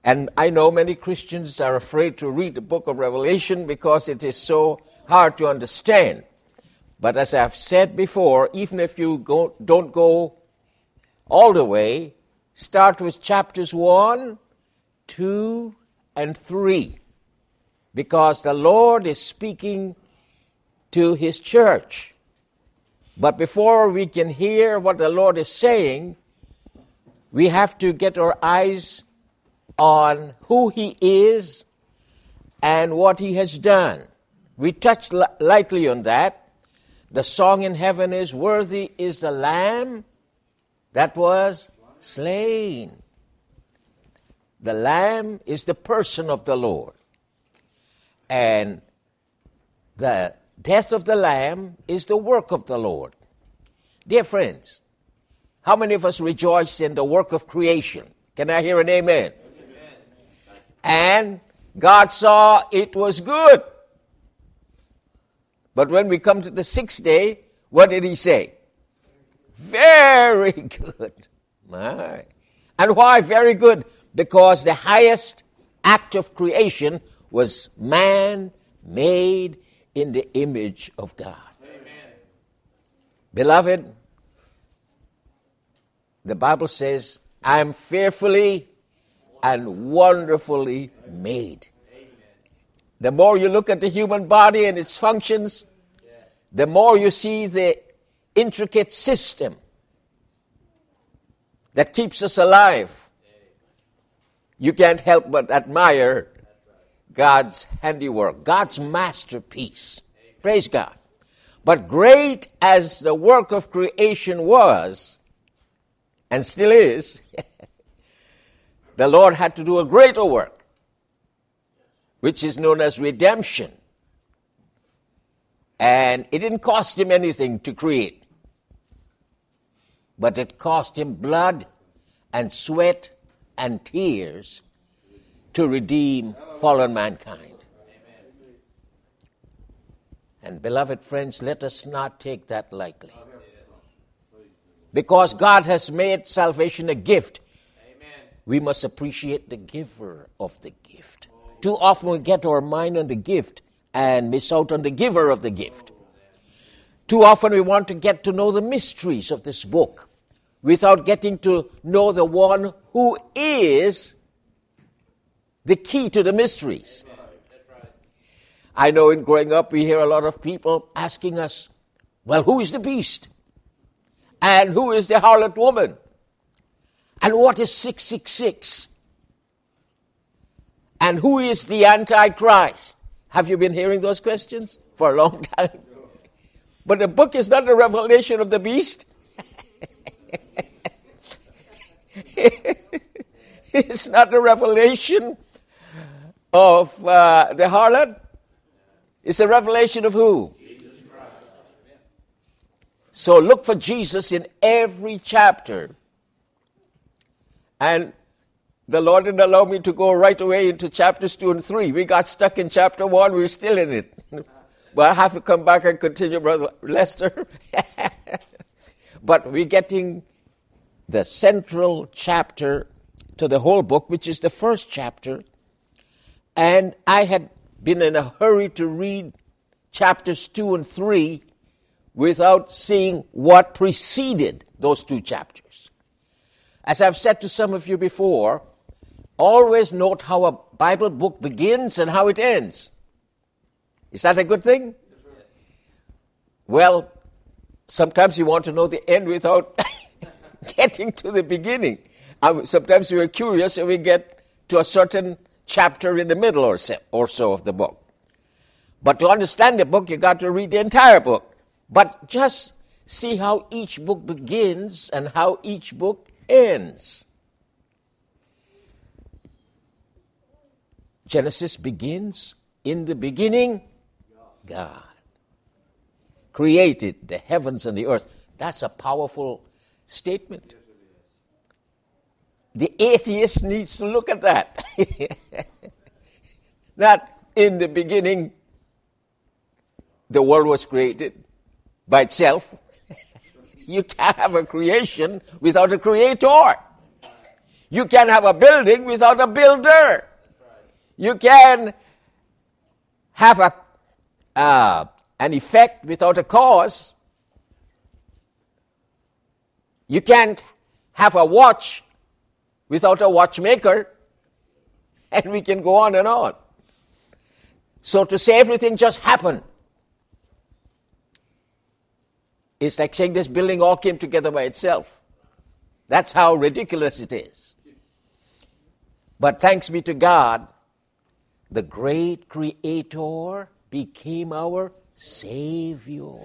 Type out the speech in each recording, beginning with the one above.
And I know many Christians are afraid to read the book of Revelation because it is so hard to understand. But as I've said before, even if you don't go all the way, start with chapters 1, 2, and 3. Because the Lord is speaking to His church. But before we can hear what the Lord is saying, we have to get our eyes on who He is and what He has done. We touched lightly on that. The song in heaven is, "Worthy is the Lamb that was slain." The Lamb is the person of the Lord. And the death of the Lamb is the work of the Lord. Dear friends, how many of us rejoice in the work of creation? Can I hear an amen? Amen. And God saw it was good. But when we come to the sixth day, what did He say? Very good. My. And why very good? Because the highest act of creation was man made in the image of God. Amen. Beloved, the Bible says, "I am fearfully and wonderfully made." The more you look at the human body and its functions, the more you see the intricate system that keeps us alive. You can't help but admire God's handiwork, God's masterpiece. Praise God. But great as the work of creation was, and still is, the Lord had to do a greater work, which is known as redemption. And it didn't cost Him anything to create, but it cost Him blood and sweat and tears to redeem fallen mankind. And beloved friends, let us not take that lightly. Because God has made salvation a gift, we must appreciate the giver of the gift. Too often we get our mind on the gift and miss out on the giver of the gift. Too often we want to get to know the mysteries of this book without getting to know the one who is the key to the mysteries. I know in growing up we hear a lot of people asking us, well, who is the beast? And who is the harlot woman? And what is 666? And who is the Antichrist? Have you been hearing those questions for a long time? But the book is not a revelation of the beast. It's not a revelation of the harlot. It's a revelation of who? So look for Jesus in every chapter. And the Lord didn't allow me to go right away into chapters 2 and 3. We got stuck in chapter 1. We're still in it. But I have to come back and continue, Brother Lester. But we're getting the central chapter to the whole book, which is the first chapter. And I had been in a hurry to read chapters 2 and 3 without seeing what preceded those two chapters. As I've said to some of you before, always note how a Bible book begins and how it ends. Is that a good thing? Well, sometimes you want to know the end without getting to the beginning. Sometimes we're curious and we get to a certain chapter in the middle or so of the book. But to understand the book, you got to read the entire book. But just see how each book begins and how each book ends. Genesis begins, in the beginning, God created the heavens and the earth. That's a powerful statement. The atheist needs to look at that. Not in the beginning, the world was created by itself. You can't have a creation without a creator. You can have a building without a builder. You can have an effect without a cause. You can't have a watch without a watchmaker. And we can go on and on. So to say everything just happened, it's like saying this building all came together by itself. That's how ridiculous it is. But thanks be to God, the great Creator became our Savior.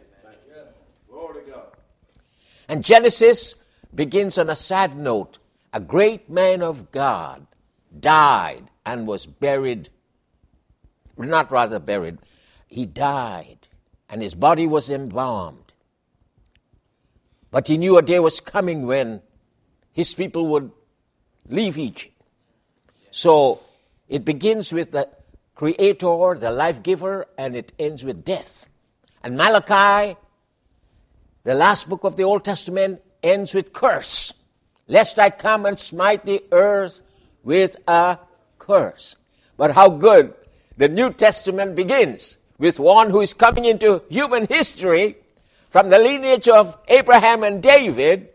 And Genesis begins on a sad note. A great man of God died and was buried. Not rather buried. He died and his body was embalmed. But he knew a day was coming when his people would leave Egypt. So it begins with the Creator, the life giver, and it ends with death. And Malachi, the last book of the Old Testament, ends with curse. Lest I come and smite the earth with a curse. But how good the New Testament begins with one who is coming into human history from the lineage of Abraham and David,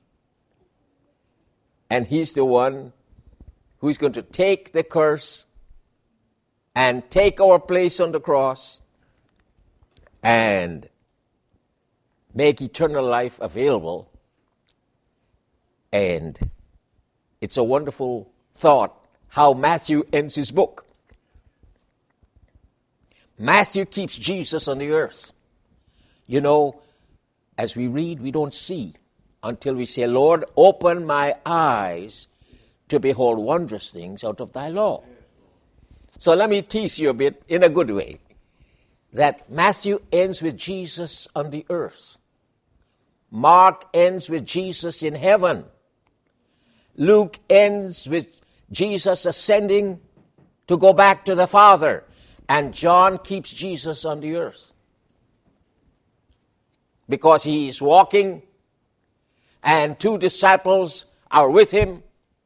and he's the one who's going to take the curse and take our place on the cross and make eternal life available. And it's a wonderful thought how Matthew ends his book. Matthew keeps Jesus on the earth. You know, as we read, we don't see until we say, Lord, open my eyes to behold wondrous things out of thy law. So let me tease you a bit in a good way, that Matthew ends with Jesus on the earth. Mark ends with Jesus in heaven. Luke ends with Jesus ascending to go back to the Father. And John keeps Jesus on the earth, because he is walking and two disciples are with him.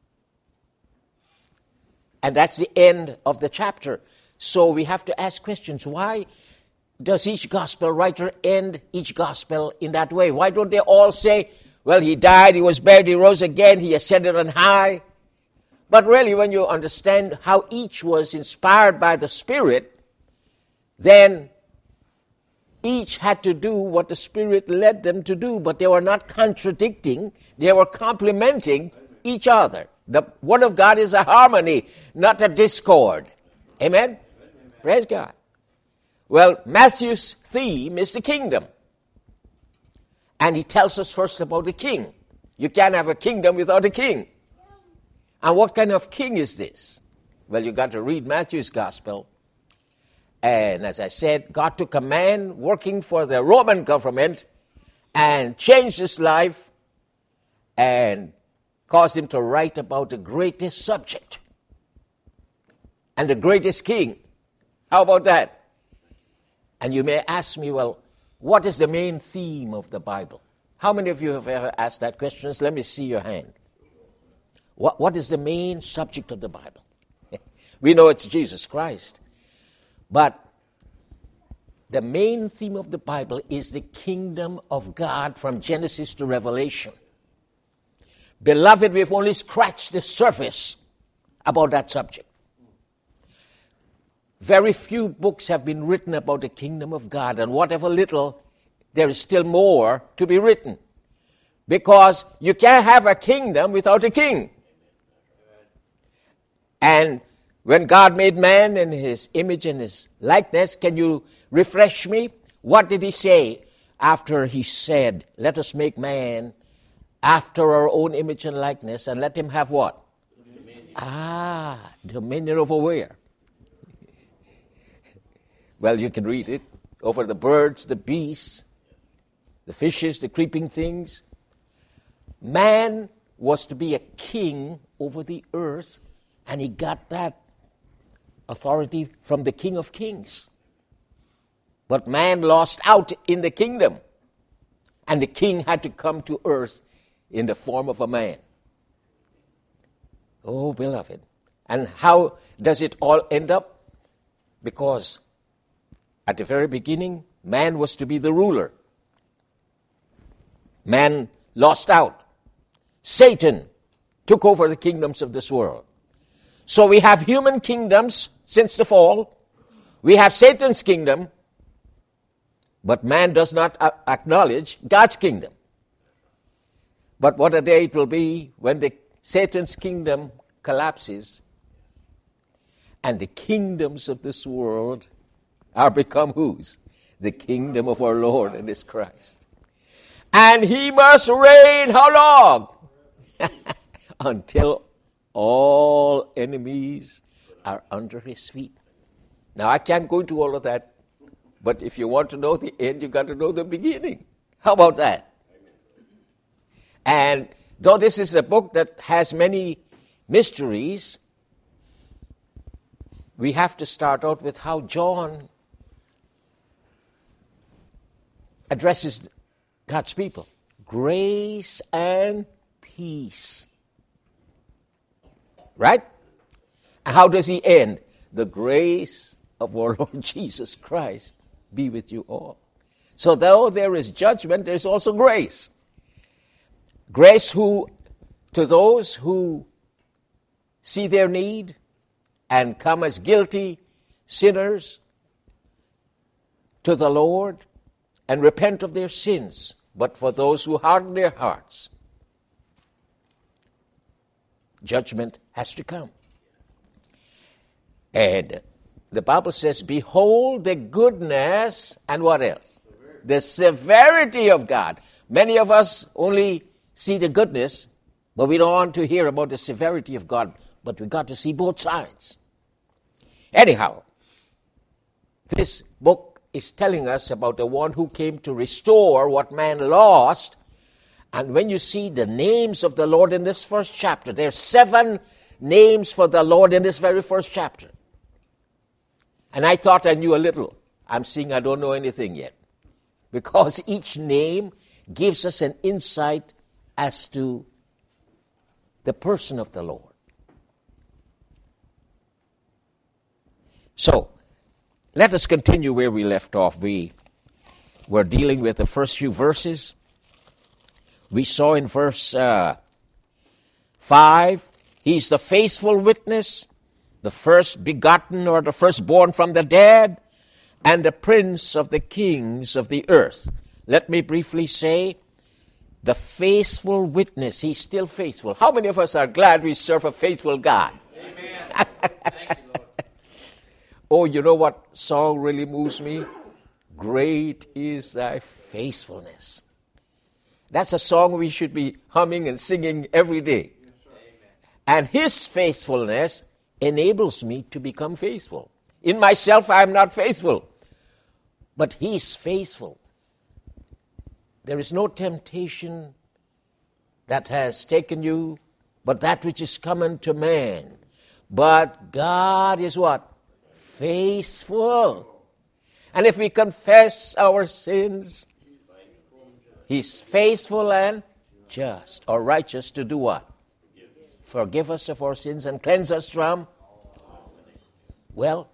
And that's the end of the chapter. So we have to ask questions. Why does each gospel writer end each gospel in that way? Why don't they all say, well, he died, he was buried, he rose again, he ascended on high? But really, when you understand how each was inspired by the Spirit, then each had to do what the Spirit led them to do, but they were not contradicting, they were complementing each other. The Word of God is a harmony, not a discord. Amen? Amen. Praise God. Well, Matthew's theme is the kingdom. And he tells us first about the king. You can't have a kingdom without a king. And what kind of king is this? Well, you got to read Matthew's gospel. And as I said, God took a man working for the Roman government and changed his life and caused him to write about the greatest subject and the greatest king. How about that? And you may ask me, well, what is the main theme of the Bible? How many of you have ever asked that question? Let me see your hand. What is the main subject of the Bible? We know it's Jesus Christ. But the main theme of the Bible is the kingdom of God from Genesis to Revelation. Beloved, we've only scratched the surface about that subject. Very few books have been written about the kingdom of God, and whatever little, there is still more to be written. Because you can't have a kingdom without a king. And when God made man in his image and his likeness, can you refresh me? What did he say after he said, let us make man after our own image and likeness, and let him have what? Dominion. Dominion over where? Well, you can read it. Over the birds, the beasts, the fishes, the creeping things. Man was to be a king over the earth, and he got that authority from the King of Kings. But man lost out in the kingdom, and the king had to come to earth in the form of a man. Oh, beloved. And how does it all end up? Because at the very beginning, man was to be the ruler. Man lost out. Satan took over the kingdoms of this world. So we have human kingdoms since the fall. We have Satan's kingdom, but man does not acknowledge God's kingdom. But what a day it will be when Satan's kingdom collapses and the kingdoms of this world are become whose? The kingdom of our Lord and His Christ. And He must reign how long? Until all enemies are under His feet. Now, I can't go into all of that, but if you want to know the end, you've got to know the beginning. How about that? And though this is a book that has many mysteries, we have to start out with how John addresses God's people. Grace and peace. Right? And how does he end? The grace of our Lord Jesus Christ be with you all. So though there is judgment, there's also grace. Grace to those who see their need and come as guilty sinners to the Lord and repent of their sins. But for those who harden their hearts, judgment has to come. And the Bible says, behold the goodness and what else? The severity of God. Many of us only see the goodness, but we don't want to hear about the severity of God. But we got to see both sides. Anyhow, this book is telling us about the one who came to restore what man lost. And when you see the names of the Lord in this first chapter, there are 7 names for the Lord in this very first chapter. And I thought I knew a little. I'm seeing I don't know anything yet. Because each name gives us an insight as to the person of the Lord. So, let us continue where we left off. We were dealing with the first few verses. We saw in verse 5, He's the faithful witness, the first begotten or the firstborn from the dead, and the prince of the kings of the earth. Let me briefly say, the faithful witness, He's still faithful. How many of us are glad we serve a faithful God? Amen. Thank you, Lord. Oh, you know what song really moves me? Great is thy faithfulness. That's a song we should be humming and singing every day. And His faithfulness enables me to become faithful. In myself, I am not faithful, but He's faithful. There is no temptation that has taken you, but that which is common to man. But God is what? Faithful. And if we confess our sins, He's faithful and just or righteous to do what? Forgive us of our sins and cleanse us from? Well,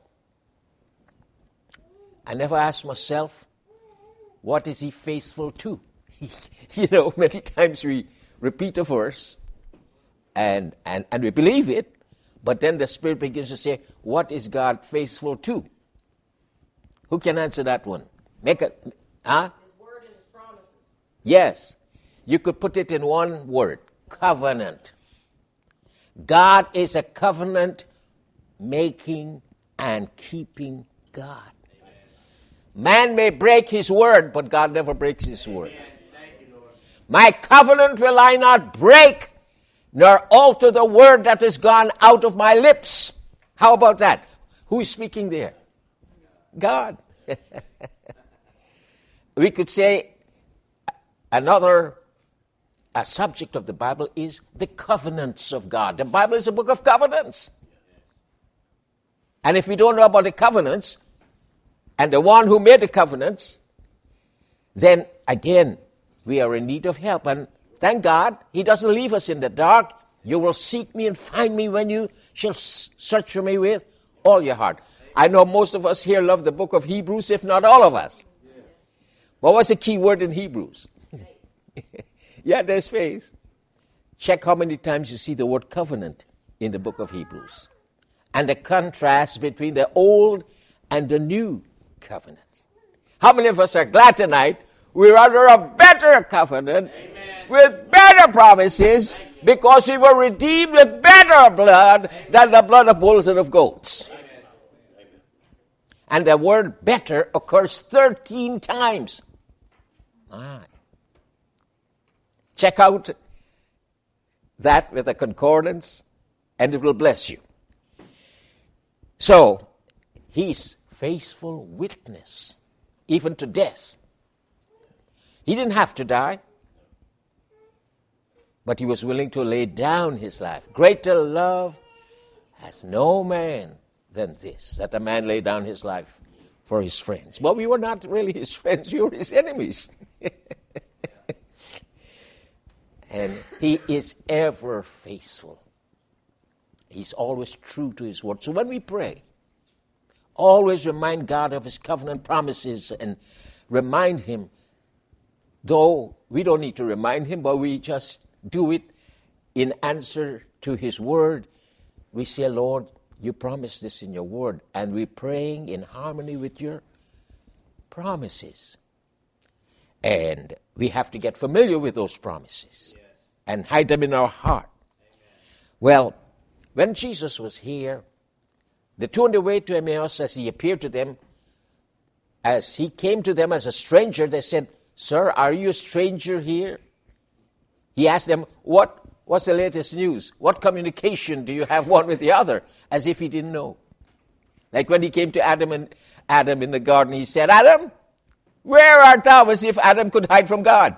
I never asked myself, what is He faithful to? Many times we repeat a verse and we believe it, but then the Spirit begins to say, what is God faithful to? Who can answer that one? His word and His promises. Yes. You could put it in one word, covenant. God is a covenant-making and keeping God. Amen. Man may break His word, but God never breaks His word. Thank you, Lord. My covenant will I not break, nor alter the word that has gone out of my lips. How about that? Who is speaking there? God. We could say another subject of the Bible is the covenants of God. The Bible is a book of covenants. And if we don't know about the covenants and the one who made the covenants, then again, we are in need of help. And thank God, He doesn't leave us in the dark. You will seek me and find me when you shall search for me with all your heart. I know most of us here love the book of Hebrews, if not all of us. But what's the key word in Hebrews? Yeah, there's faith. Check how many times you see the word covenant in the book of Hebrews. And the contrast between the old and the new covenant. How many of us are glad tonight we're under a better covenant, amen, with better promises, because we were redeemed with better blood than the blood of bulls and of goats. Amen. And the word better occurs 13 times. Check out that with a concordance, and it will bless you. So, he's faithful witness, even to death. He didn't have to die, but he was willing to lay down his life. Greater love has no man than this, that a man lay down his life for his friends. But we were not really his friends, we were his enemies. And he is ever faithful. He's always true to his word. So when we pray, always remind God of his covenant promises and remind him, though we don't need to remind him, but we just do it in answer to his word. We say, Lord, you promised this in your word, and we're praying in harmony with your promises. And we have to get familiar with those promises and hide them in our heart. Well, when Jesus was here, the two on the way to Emmaus, as he appeared to them, as he came to them as a stranger, they said, Sir, are you a stranger here? He asked them, what's the latest news? What communication do you have one with the other? As if he didn't know. Like when he came to Adam in the garden, he said, Adam, where art thou? As if Adam could hide from God.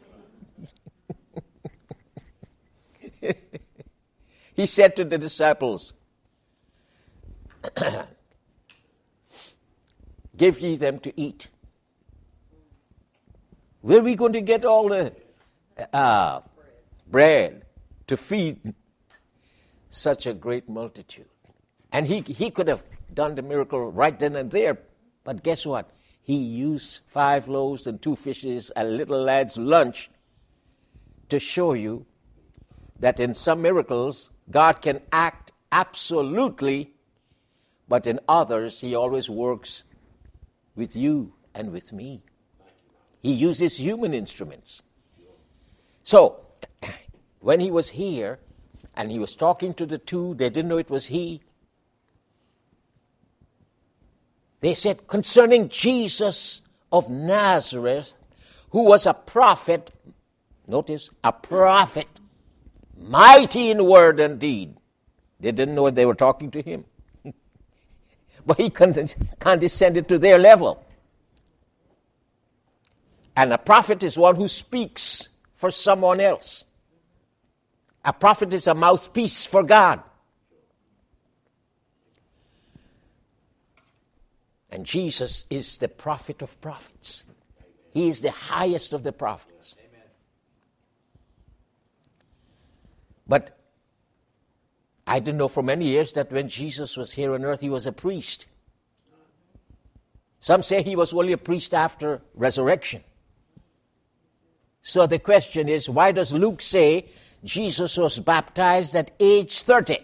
He said to the disciples, give ye them to eat. Where are we going to get all the bread to feed such a great multitude? And he could have done the miracle right then and there, but guess what? He used 5 loaves and 2 fishes, a little lad's lunch, to show you that in some miracles, God can act absolutely, but in others, he always works with you and with me. He uses human instruments. So, when he was here, and he was talking to the two, they didn't know it was he. They said, concerning Jesus of Nazareth, who was a prophet, notice, a prophet, mighty in word and deed. They didn't know they were talking to him. But he condescended to their level. And a prophet is one who speaks for someone else. A prophet is a mouthpiece for God. And Jesus is the prophet of prophets. He is the highest of the prophets. But I didn't know for many years that when Jesus was here on earth, he was a priest. Some say he was only a priest after resurrection. So the question is, why does Luke say Jesus was baptized at age 30?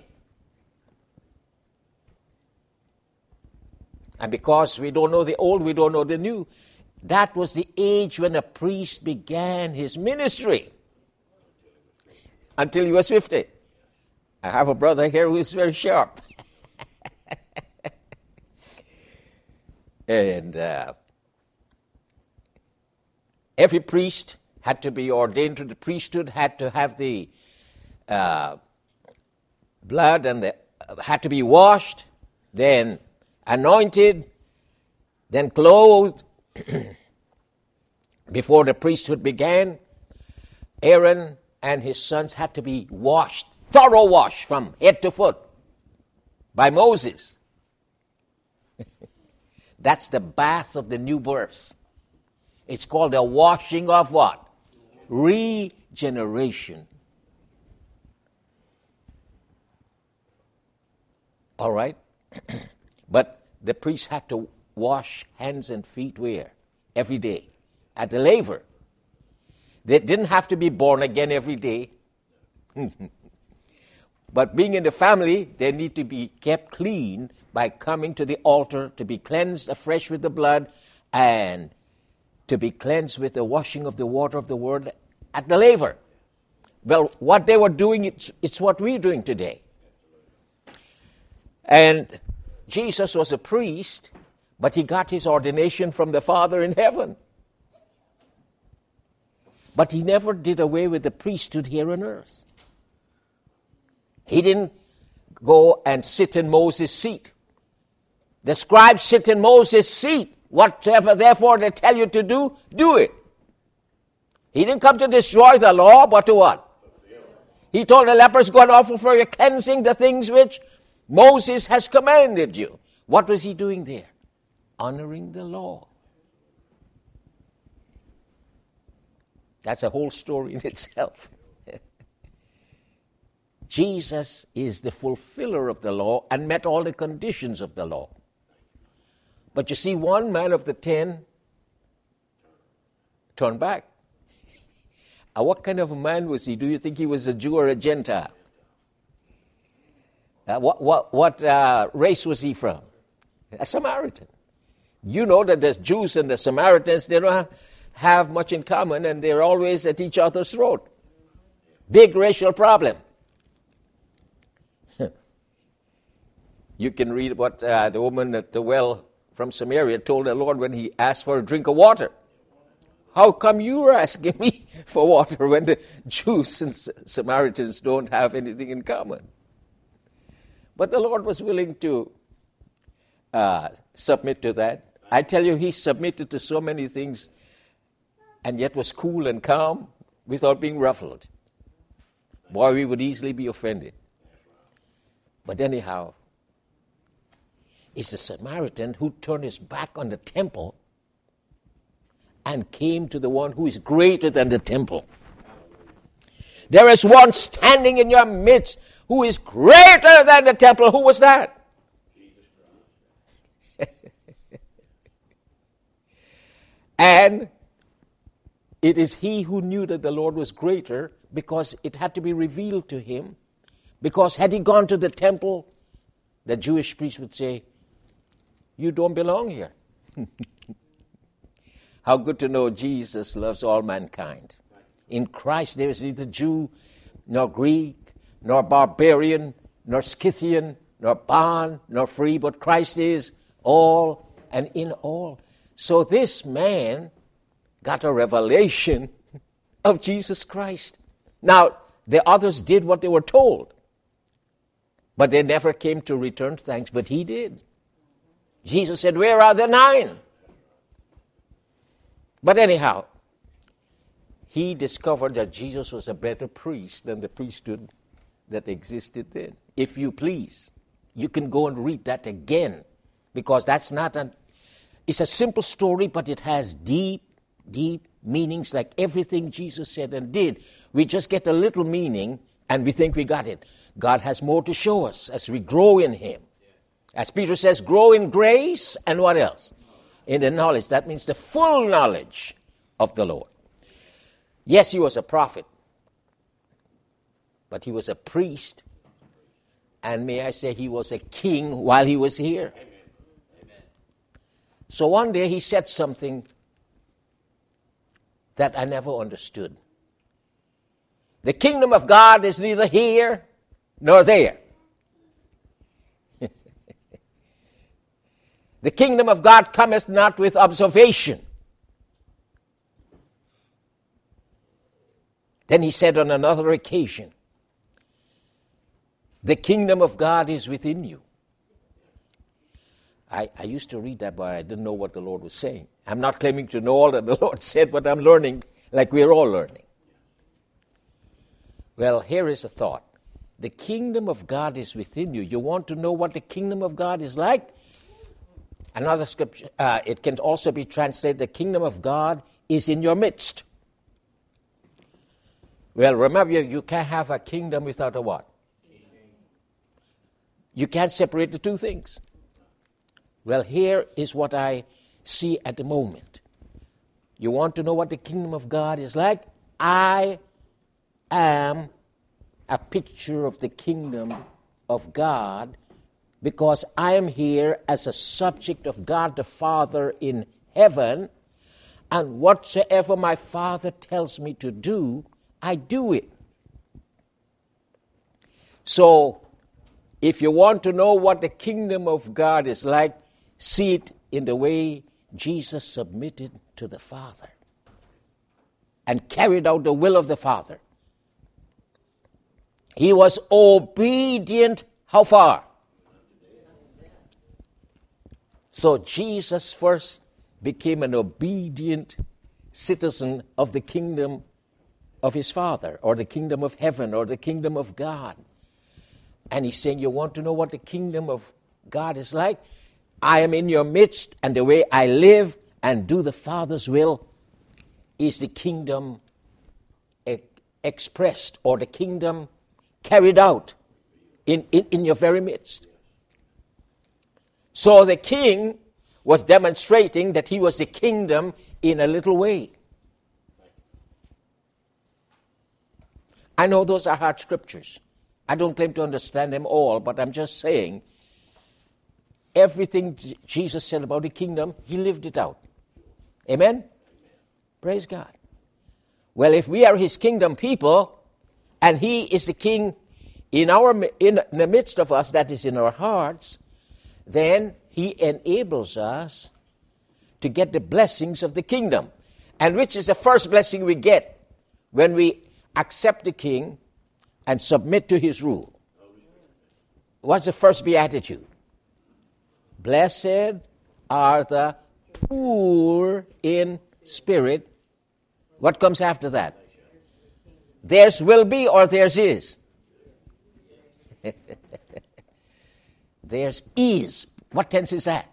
And because we don't know the old, we don't know the new. That was the age when a priest began his ministry. Until he was 50. I have a brother here who is very sharp. And every priest had to be ordained to the priesthood, had to have the blood and had to be washed, then anointed, then clothed. Before the priesthood began, Aaron and his sons had to be washed, thorough wash from head to foot by Moses. That's the bath of the new birth. It's called the washing of what? Regeneration. All right? But the priest had to wash hands and feet where? Every day. At the laver. They didn't have to be born again every day. But being in the family, they need to be kept clean by coming to the altar to be cleansed afresh with the blood and to be cleansed with the washing of the water of the word at the laver. Well, what they were doing, it's what we're doing today. And Jesus was a priest, but he got his ordination from the Father in heaven. But he never did away with the priesthood here on earth. He didn't go and sit in Moses' seat. The scribes sit in Moses' seat. Whatever, therefore, they tell you to do, do it. He didn't come to destroy the law, but to what? He told the lepers, go and offer for your cleansing the things which Moses has commanded you. What was he doing there? Honoring the law. That's a whole story in itself. Jesus is the fulfiller of the law and met all the conditions of the law. But you see, one man of the 10 turned back. And what kind of a man was he? Do you think he was a Jew or a Gentile? What race was he from? A Samaritan. You know that the Jews and the Samaritans, they don't have much in common, and they're always at each other's throat. Big racial problem. You can read what the woman at the well from Samaria told the Lord when he asked for a drink of water. How come you are asking me for water when the Jews and Samaritans don't have anything in common? But the Lord was willing to submit to that. I tell you, he submitted to so many things and yet was cool and calm without being ruffled. Boy, we would easily be offended. But anyhow, it's the Samaritan who turned his back on the temple and came to the one who is greater than the temple. There is one standing in your midst who is greater than the temple. Who was that? And it is he who knew that the Lord was greater because it had to be revealed to him. Because had he gone to the temple, the Jewish priest would say, you don't belong here. How good to know Jesus loves all mankind. In Christ there is neither Jew, nor Greek, nor barbarian, nor Scythian, nor bond, nor free, but Christ is all and in all. So this man got a revelation of Jesus Christ. Now, the others did what they were told, but they never came to return thanks, but he did. Jesus said, where are the 9? But anyhow, he discovered that Jesus was a better priest than the priesthood that existed then. If you please, you can go and read that again, because that's not it's a simple story, but it has deep, deep meanings like everything Jesus said and did. We just get a little meaning and we think we got it. God has more to show us as we grow in him. As Peter says, grow in grace and what else? In the knowledge. That means the full knowledge of the Lord. Yes, he was a prophet, but he was a priest, and may I say he was a king while he was here. Amen. So one day he said something that I never understood. The kingdom of God is neither here nor there. The kingdom of God cometh not with observation. Then he said on another occasion, the kingdom of God is within you. I used to read that, but I didn't know what the Lord was saying. I'm not claiming to know all that the Lord said, but I'm learning like we're all learning. Well, here is a thought. The kingdom of God is within you. You want to know what the kingdom of God is like? Another scripture, it can also be translated, the kingdom of God is in your midst. Well, remember, you can't have a kingdom without a what? You can't separate the two things. Well, here is what I see at the moment. You want to know what the kingdom of God is like? I am a picture of the kingdom of God because I am here as a subject of God the Father in heaven, and whatsoever my Father tells me to do, I do it. So, if you want to know what the kingdom of God is like, see it in the way Jesus submitted to the Father and carried out the will of the Father. He was obedient how far? So Jesus first became an obedient citizen of the kingdom of his Father, or the kingdom of heaven, or the kingdom of God. And he's saying, you want to know what the kingdom of God is like? I am in your midst, and the way I live and do the Father's will is the kingdom expressed, or the kingdom carried out in your very midst. So the king was demonstrating that he was the kingdom in a little way. I know those are hard scriptures. I don't claim to understand them all, but I'm just saying everything Jesus said about the kingdom, he lived it out. Amen? Praise God. Well, if we are his kingdom people, and he is the king in the midst of us, that is in our hearts, then he enables us to get the blessings of the kingdom. And which is the first blessing we get when we accept the king and submit to his rule? What's the first beatitude? Blessed are the poor in spirit. What comes after that? Theirs will be, or theirs is? Theirs is. What tense is that?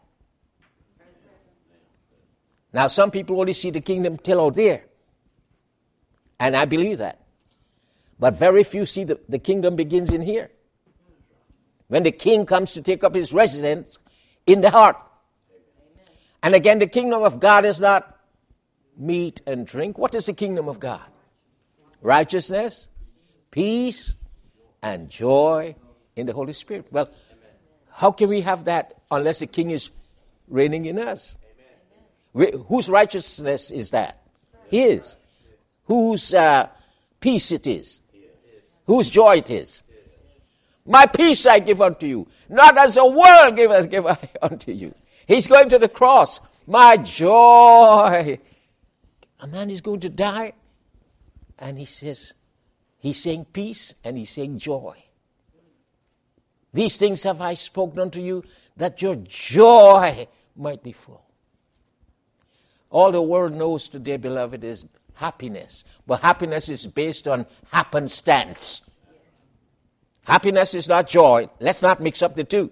Now, some people only see the kingdom till out there. And I believe that. But very few see the kingdom begins in here. When the king comes to take up his residence in the heart. And again, the kingdom of God is not meat and drink. What is the kingdom of God? Righteousness, peace, and joy in the Holy Spirit. Well, how can we have that unless the king is reigning in us? Whose righteousness is that? His. Whose peace it is? Whose joy it is? My peace I give unto you, not as the world giveth, give I unto you. He's going to the cross. My joy. A man is going to die, and he says, he's saying peace, and he's saying joy. These things have I spoken unto you, that your joy might be full. All the world knows today, beloved, is happiness. But happiness is based on happenstance. Happiness is not joy. Let's not mix up the two.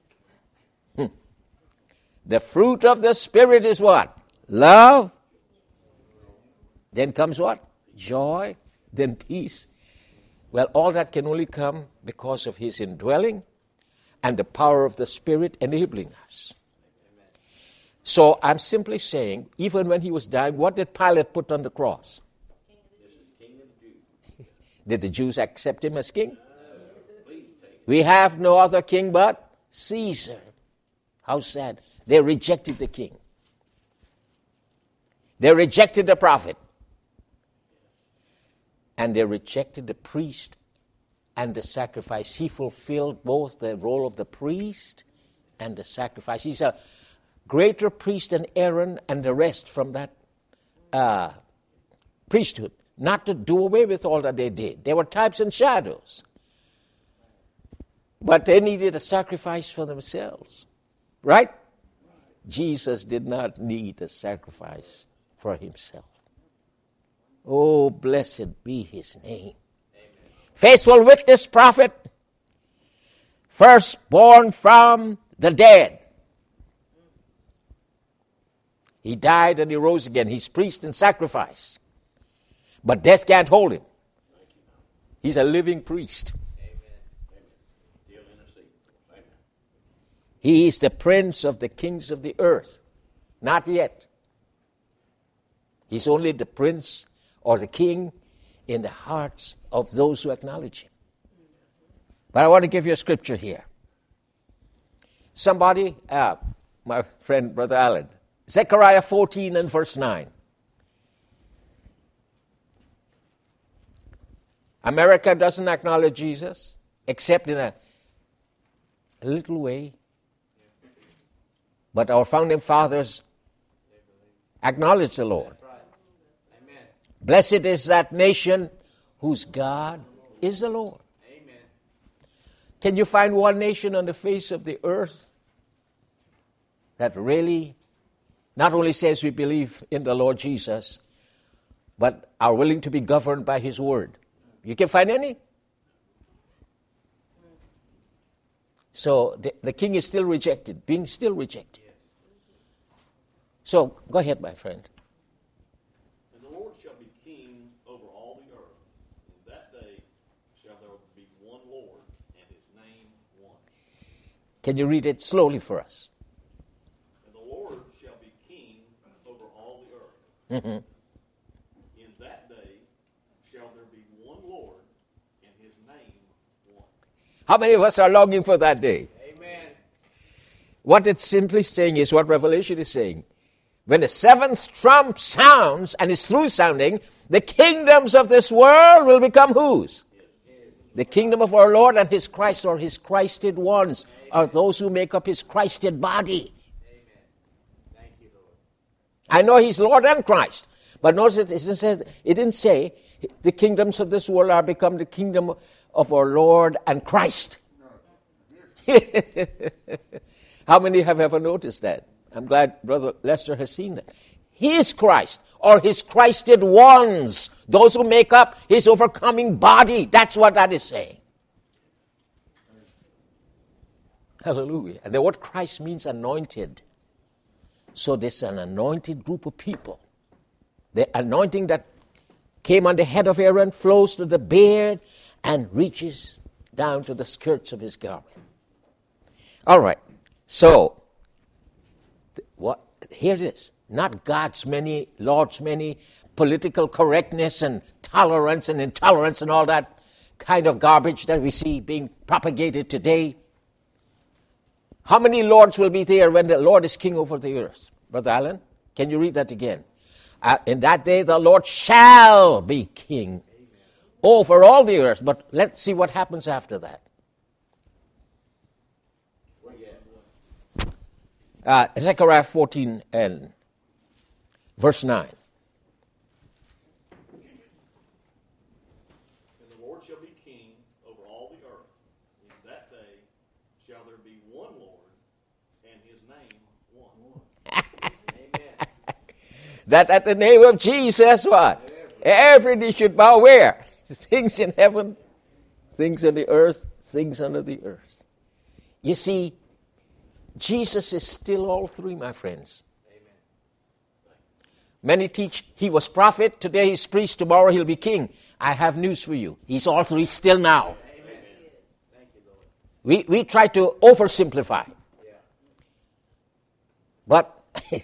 The fruit of the Spirit is what? Love. Then comes what? Joy. Then peace. Well, all that can only come because of his indwelling and the power of the Spirit enabling us. So I'm simply saying, even when he was dying, what did Pilate put on the cross? Did the Jews accept him as king? We have no other king but Caesar. How sad. They rejected the king. They rejected the prophet. And they rejected the priest and the sacrifice. He fulfilled both the role of the priest and the sacrifice. He's a greater priest than Aaron and the rest from that priesthood. Not to do away with all that they did. They were types and shadows. But they needed a sacrifice for themselves. Right? Jesus did not need a sacrifice for himself. Oh, blessed be his name. Amen. Faithful witness, prophet, firstborn from the dead. He died and he rose again. He's priest and sacrifice. But death can't hold him. He's a living priest. He is the prince of the kings of the earth. Not yet. He's only the prince or the king in the hearts of those who acknowledge him. But I want to give you a scripture here. Somebody, my friend, Brother Allen, Zechariah 14 and verse 9. America doesn't acknowledge Jesus except in a little way. But our founding fathers acknowledge the Lord. Blessed is that nation whose God is the Lord. Amen. Can you find one nation on the face of the earth that really not only says we believe in the Lord Jesus, but are willing to be governed by His Word? You can find any? So the king is still rejected, being still rejected. So go ahead, my friend. And the Lord shall be king over all the earth. In that day shall there be one Lord, and his name one. Can you read it slowly for us? And the Lord shall be king over all the earth. Mm-hmm. In that day shall there be one Lord, and his name one. How many of us are longing for that day? Amen. What it's simply saying is what Revelation is saying. When the seventh trump sounds and is through sounding, the kingdoms of this world will become whose? The kingdom of our Lord and His Christ, or His Christed ones, are those who make up His Christed body. Amen. Thank you, Lord. I know He's Lord and Christ, but notice it didn't say the kingdoms of this world are become the kingdom of our Lord and Christ. How many have ever noticed that? I'm glad Brother Lester has seen that. His Christ, or His Christed ones, those who make up His overcoming body. That's what that is saying. Hallelujah. And the word Christ means anointed. So there's an anointed group of people. The anointing that came on the head of Aaron flows to the beard and reaches down to the skirts of his garment. All right. So, here it is. Not God's many, Lord's many, political correctness and tolerance and intolerance and all that kind of garbage that we see being propagated today. How many lords will be there when the Lord is king over the earth? Brother Allen, can you read that again? In that day the Lord shall be king over all the earth. But let's see what happens after that. Zechariah 14 and verse 9. And the Lord shall be king over all the earth. In that day shall there be one Lord, and his name one. Amen. That at the name of Jesus, what? Every knee should bow where? Things in heaven, things on the earth, things under the earth. You see, Jesus is still all three, my friends. Amen. Many teach He was prophet, today He's priest, tomorrow He'll be king. I have news for you. He's all three still now. Amen. Thank you, Lord. We try to oversimplify. Yeah. But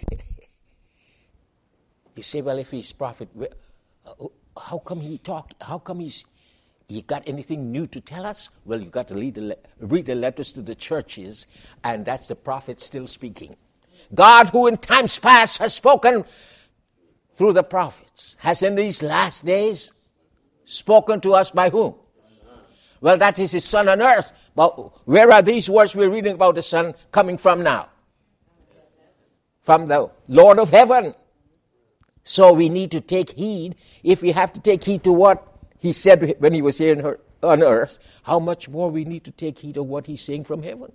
you say, well, if He's prophet, how come He talked? How come He got anything new to tell us? Well, you've got to read the letters to the churches, and that's the prophet still speaking. God, who in times past has spoken through the prophets, has in these last days spoken to us by whom? Well, that is His Son on earth. But where are these words we're reading about the Son coming from now? From the Lord of heaven. So we need to take heed. If we have to take heed to what He said when He was here on earth, how much more we need to take heed of what He's saying from heaven.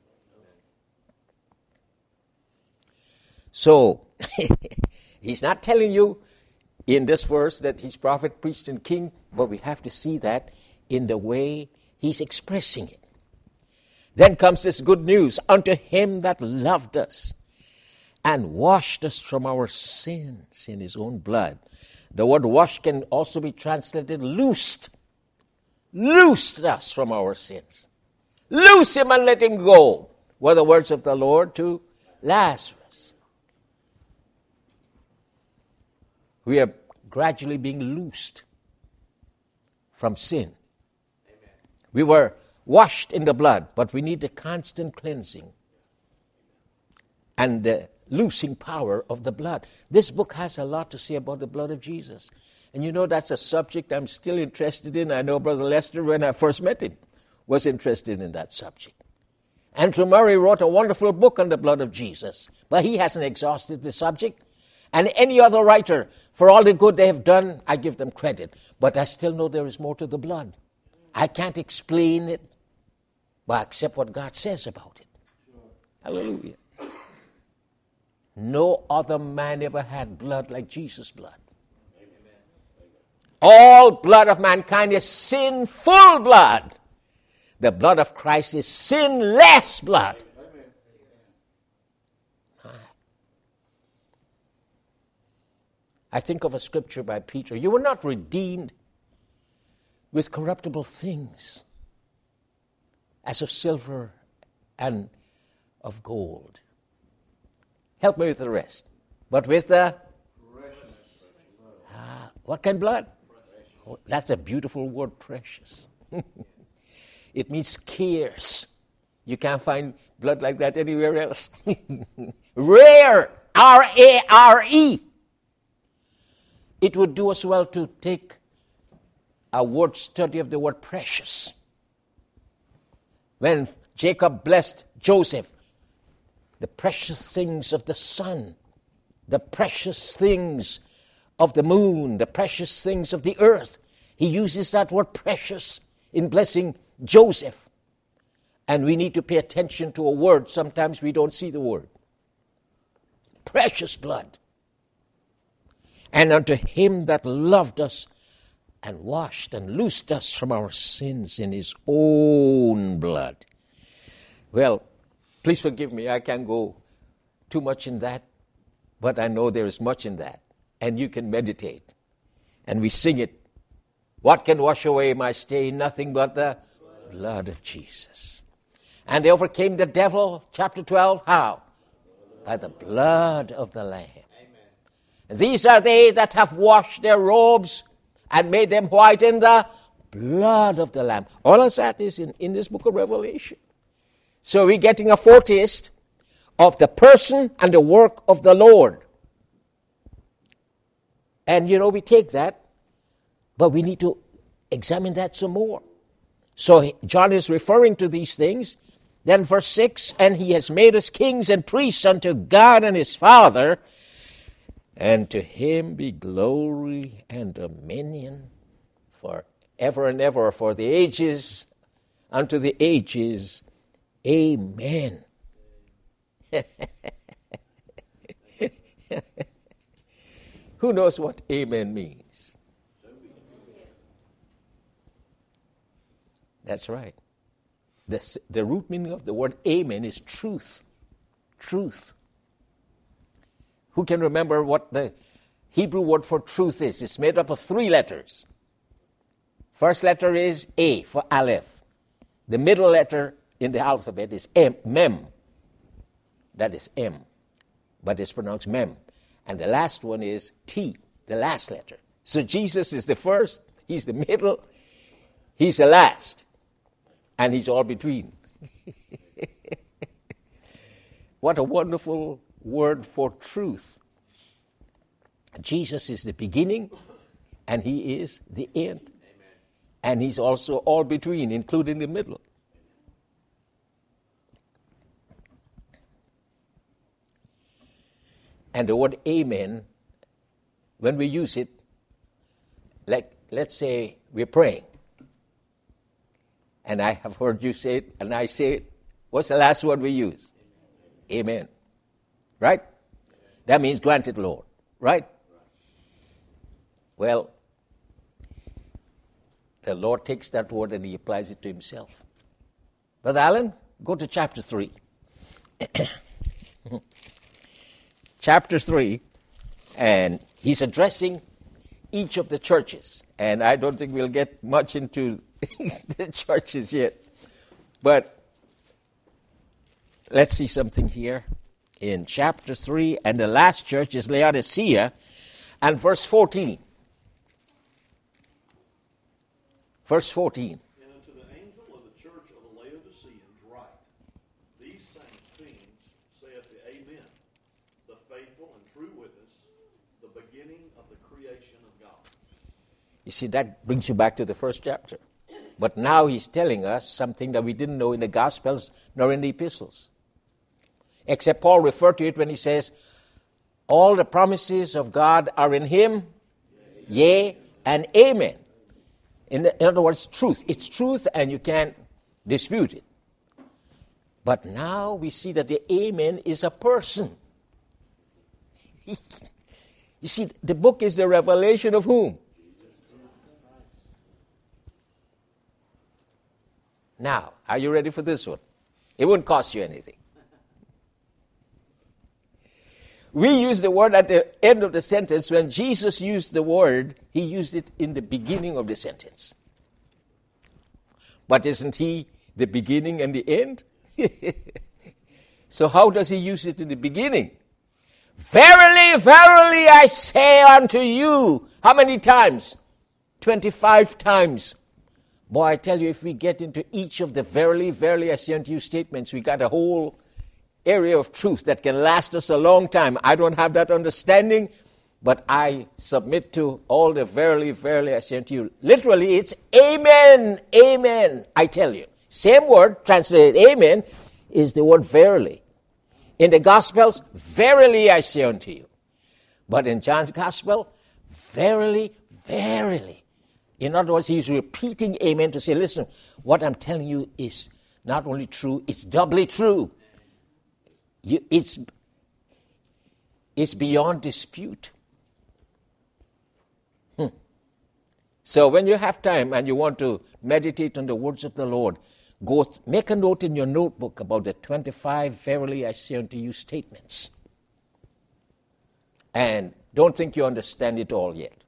So, He's not telling you in this verse that He's prophet, priest, and king, but we have to see that in the way He's expressing it. Then comes this good news, unto Him that loved us and washed us from our sins in His own blood. The word wash can also be translated loosed. Loosed us from our sins. Loose Him and let Him go. were the words of the Lord to Lazarus. We are gradually being loosed from sin. Amen. We were washed in the blood, but we need the constant cleansing and the loosing power of the blood. This book has a lot to say about the blood of Jesus. And you know, that's a subject I'm still interested in. I know Brother Lester, when I first met him, was interested in that subject. Andrew Murray wrote a wonderful book on the blood of Jesus, but he hasn't exhausted the subject. And any other writer, for all the good they have done, I give them credit. But I still know there is more to the blood. I can't explain it, but accept what God says about it. Hallelujah. No other man ever had blood like Jesus' blood. All blood of mankind is sinful blood. The blood of Christ is sinless blood. I think of a scripture by Peter. You were not redeemed with corruptible things, as of silver and of gold. Help me with the rest. But with the what kind of blood? Oh, that's a beautiful word, precious. It means scarce. You can't find blood like that anywhere else. Rare, R-A-R-E. It would do us well to take a word study of the word precious. When Jacob blessed Joseph, the precious things of the sun, the precious things of the moon, the precious things of the earth. He uses that word precious in blessing Joseph. And we need to pay attention to a word. Sometimes we don't see the word. Precious blood. And unto him that loved us and washed and loosed us from our sins in his own blood. Well, please forgive me. I can't go too much in that. But I know there is much in that. And you can meditate. And we sing it. What can wash away my stain? Nothing but the blood of Jesus. And they overcame the devil, chapter 12, how? By the blood of the Lamb. Amen. These are they that have washed their robes and made them white in the blood of the Lamb. All of that is in this book of Revelation. So we're getting a foretaste of the person and the work of the Lord. And, you know, we take that, but we need to examine that some more. So John is referring to these things. Then verse 6, and he has made us kings and priests unto God and his Father, and to him be glory and dominion forever and ever, for the ages unto the ages. Amen. Who knows what amen means? That's right. The root meaning of the word amen is truth. Truth. Who can remember what the Hebrew word for truth is? It's made up of 3 letters. First letter is A for Aleph. The middle letter in the alphabet is Mem. That is M. But it's pronounced Mem. And the last one is T, the last letter. So Jesus is the first, he's the middle, he's the last, and he's all between. What a wonderful word for truth. Jesus is the beginning, and he is the end. Amen. And he's also all between, including the middle. And the word amen, when we use it, like, let's say we're praying. And I have heard you say it, and I say it. What's the last word we use? Amen. Right? That means granted, Lord. Right? Well, the Lord takes that word and he applies it to himself. Brother Allen, go to chapter 3. Chapter 3, and he's addressing each of the churches. And I don't think we'll get much into the churches yet. But let's see something here in chapter 3, and the last church is Laodicea, and verse 14. Verse 14. And unto the angel of the church of the Laodiceans write, These same things saith the Amen, the faithful and true witness, the beginning of the creation of God. You see, that brings you back to the first chapter. But now he's telling us something that we didn't know in the Gospels nor in the epistles. Except Paul referred to it when he says, all the promises of God are in him, yea and amen. In other words, truth. It's truth and you can't dispute it. But now we see that the amen is a person. You see, the book is the revelation of whom? Now, are you ready for this one? It won't cost you anything. We use the word at the end of the sentence. When Jesus used the word, he used it in the beginning of the sentence. But isn't he the beginning and the end? So how does he use it in the beginning? Verily, verily, I say unto you. How many times? 25 times. Boy, I tell you, if we get into each of the verily, verily, I say unto you statements, we got a whole area of truth that can last us a long time. I don't have that understanding, but I submit to all the verily, verily, I say unto you. Literally, it's amen, amen, I tell you. Same word, translated amen, is the word verily. In the Gospels, verily, I say unto you. But in John's Gospel, verily, verily. In other words, he's repeating amen to say, listen, what I'm telling you is not only true, it's doubly true. It's beyond dispute. So when you have time and you want to meditate on the words of the Lord, make a note in your notebook about the 25 verily I say unto you statements. And don't think you understand it all yet.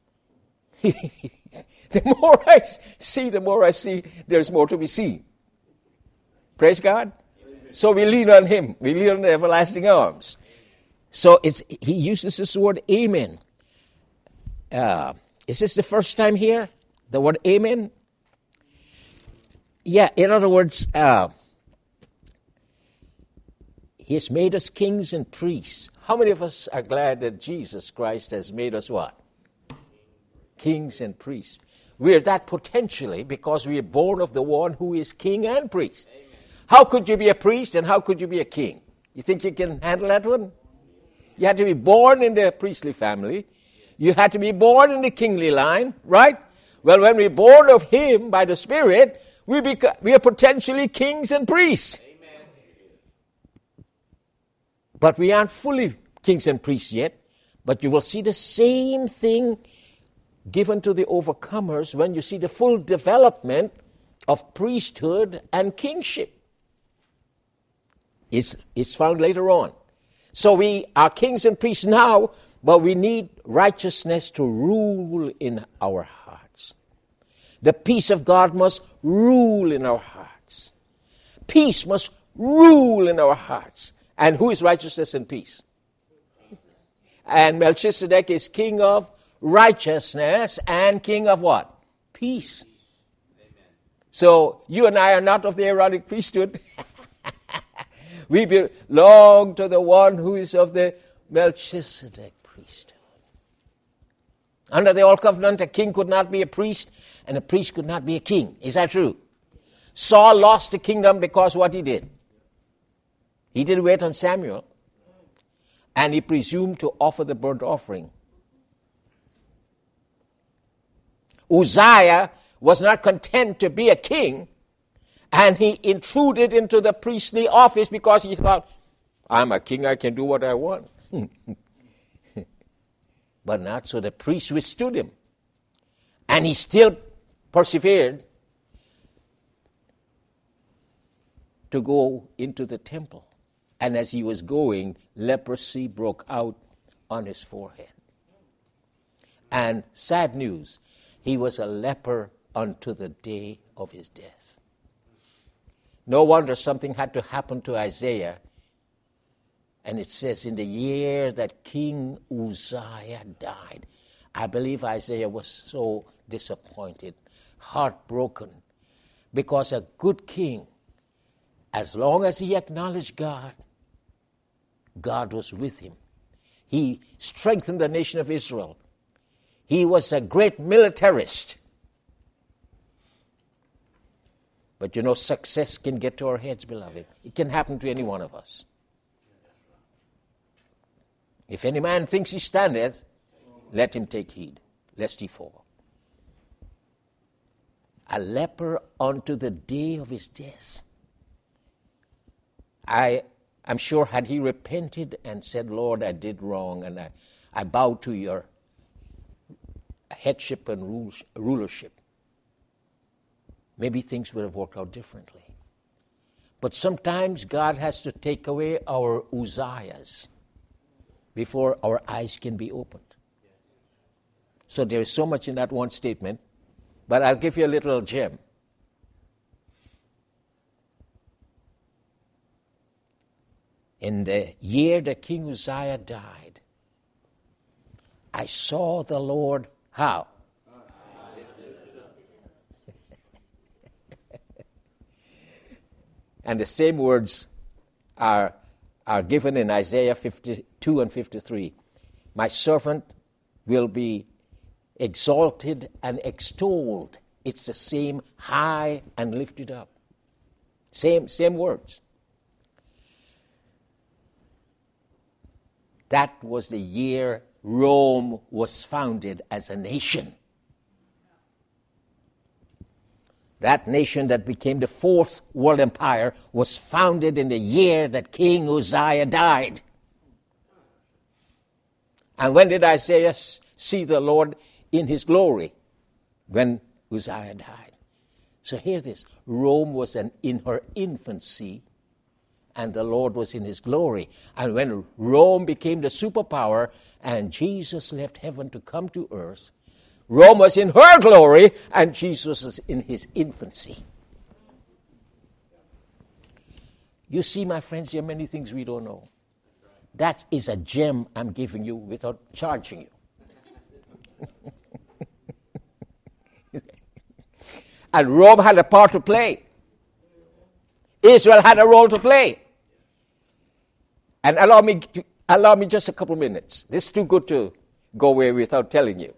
The more I see there's more to be seen. Praise God. So we lean on him. We lean on the everlasting arms. So he uses this word amen. Is this the first time here? The word amen? Yeah, in other words, he has made us kings and priests. How many of us are glad that Jesus Christ has made us what? Kings and priests. We are that potentially because we are born of the one who is king and priest. Amen. How could you be a priest and how could you be a king? You think you can handle that one? You had to be born in the priestly family. You had to be born in the kingly line, right? Well, when we're born of him by the Spirit, we are potentially kings and priests. Amen. But we aren't fully kings and priests yet. But you will see the same thing given to the overcomers when you see the full development of priesthood and kingship. It's found later on. So we are kings and priests now, but we need righteousness to rule in our hearts. The peace of God must rule in our hearts. Peace must rule in our hearts. And who is righteousness and peace? And Melchizedek is king of righteousness and king of what? Peace. Amen. So you and I are not of the Aaronic priesthood. We belong to the one who is of the Melchizedek priesthood. Under the Old Covenant, a king could not be a priest, and a priest could not be a king. Is that true? Saul lost the kingdom because what he did? He didn't wait on Samuel, and he presumed to offer the burnt offering. Uzziah was not content to be a king, and he intruded into the priestly office because he thought, I'm a king, I can do what I want. But not so. The priest withstood him. And he still persevered to go into the temple. And as he was going, leprosy broke out on his forehead. And sad news, he was a leper unto the day of his death. No wonder something had to happen to Isaiah. And it says, in the year that King Uzziah died. I believe Isaiah was so disappointed, heartbroken, because a good king, as long as he acknowledged God, God was with him. He strengthened the nation of Israel. He was a great militarist. But you know, success can get to our heads, beloved. It can happen to any one of us. If any man thinks he standeth, let him take heed, lest he fall. A leper unto the day of his death. I'm sure had he repented and said, Lord, I did wrong, and I bow to your headship and rulership, maybe things would have worked out differently. But sometimes God has to take away our Uzziahs before our eyes can be opened. So there is so much in that one statement, but I'll give you a little gem. In the year that King Uzziah died, I saw the Lord how? And the same words are given in Isaiah 52 and 53. My servant will be exalted and extolled. It's the same, high and lifted up. Same words. That was the year Rome was founded as a nation. That nation that became the fourth world empire was founded in the year that King Uzziah died. And when did Isaiah see the Lord in his glory? When Uzziah died. So hear this. Rome was in her infancy, and the Lord was in his glory. And when Rome became the superpower and Jesus left heaven to come to earth, Rome was in her glory and Jesus was in his infancy. You see, my friends, there are many things we don't know. That is a gem I'm giving you without charging you. And Rome had a part to play. Israel had a role to play. And allow me just a couple minutes. This is too good to go away without telling you.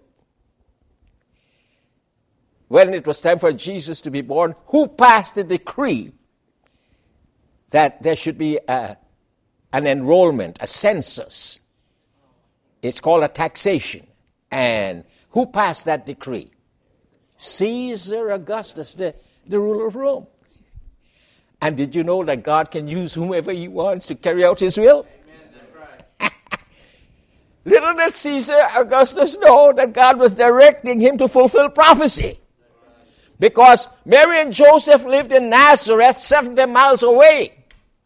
When it was time for Jesus to be born, who passed the decree that there should be an enrollment, a census? It's called a taxation. And who passed that decree? Caesar Augustus, the ruler of Rome. And did you know that God can use whomever he wants to carry out his will? Amen. That's right. Little did Caesar Augustus know that God was directing him to fulfill prophecy. Because Mary and Joseph lived in Nazareth, 70 miles away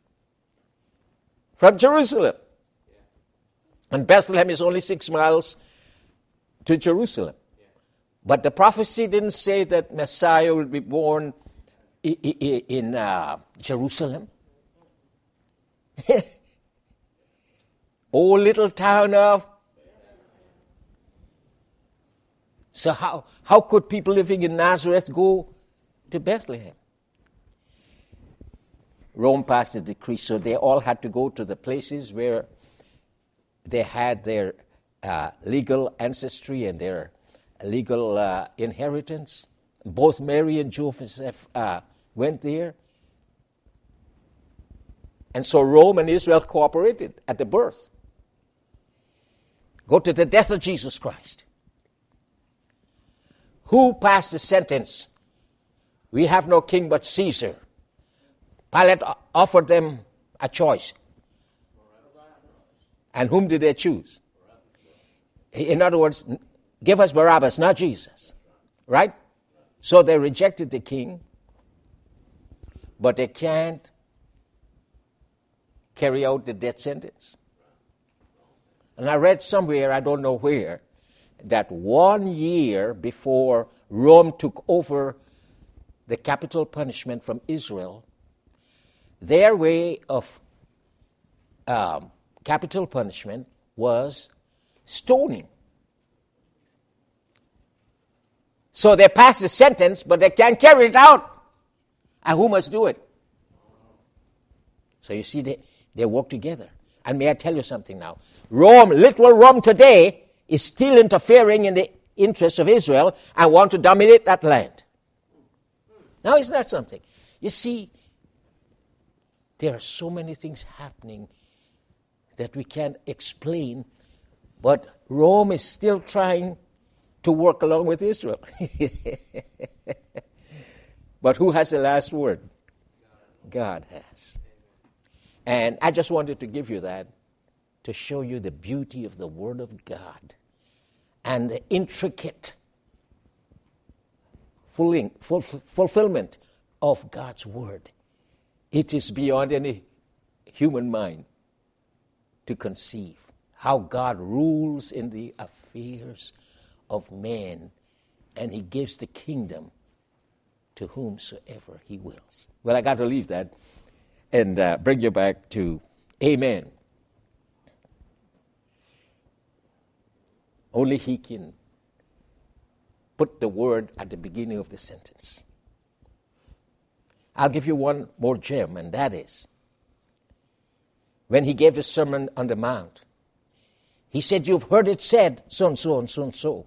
from Jerusalem. And Bethlehem is only 6 miles to Jerusalem. But the prophecy didn't say that Messiah would be born in Jerusalem. Oh, little town of... So how could people living in Nazareth go to Bethlehem? Rome passed a decree, so they all had to go to the places where they had their legal ancestry and their legal inheritance. Both Mary and Joseph went there. And so Rome and Israel cooperated at the birth. Go to the death of Jesus Christ. Who passed the sentence? We have no king but Caesar. Pilate offered them a choice. And whom did they choose? In other words, give us Barabbas, not Jesus. Right? So they rejected the king, but they can't carry out the death sentence. And I read somewhere, I don't know where, that 1 year before Rome took over the capital punishment from Israel, their way of capital punishment was stoning. So they passed the sentence, but they can't carry it out. And who must do it? So you see, they work together. And may I tell you something now? Rome, literal Rome today, is still interfering in the interests of Israel and want to dominate that land. Now, isn't that something? You see, there are so many things happening that we can't explain, but Rome is still trying to work along with Israel. But who has the last word? God has. And I just wanted to give you that to show you the beauty of the Word of God and the intricate fulfillment of God's Word. It is beyond any human mind to conceive how God rules in the affairs of man, and He gives the kingdom to whomsoever He wills. Well, I got to leave that and bring you back to Amen. Only He can put the word at the beginning of the sentence. I'll give you one more gem, and that is, when He gave the Sermon on the Mount, He said, you've heard it said, so and so and so and so.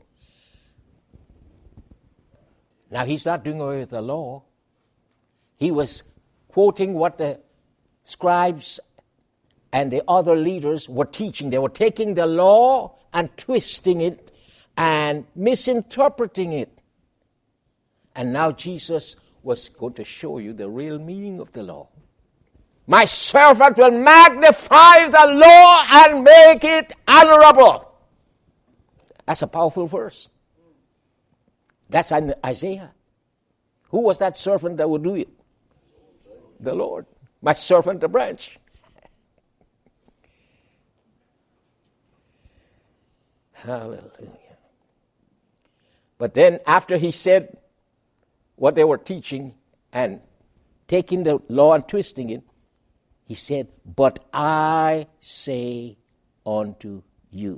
Now, He's not doing away with the law. He was quoting what the scribes and the other leaders were teaching. They were taking the law and twisting it and misinterpreting it. And now Jesus was going to show you the real meaning of the law. My servant will magnify the law and make it honorable. That's a powerful verse. That's in Isaiah. Who was that servant that would do it? The Lord. My servant, the branch. Hallelujah. But then after He said what they were teaching and taking the law and twisting it, He said, but I say unto you.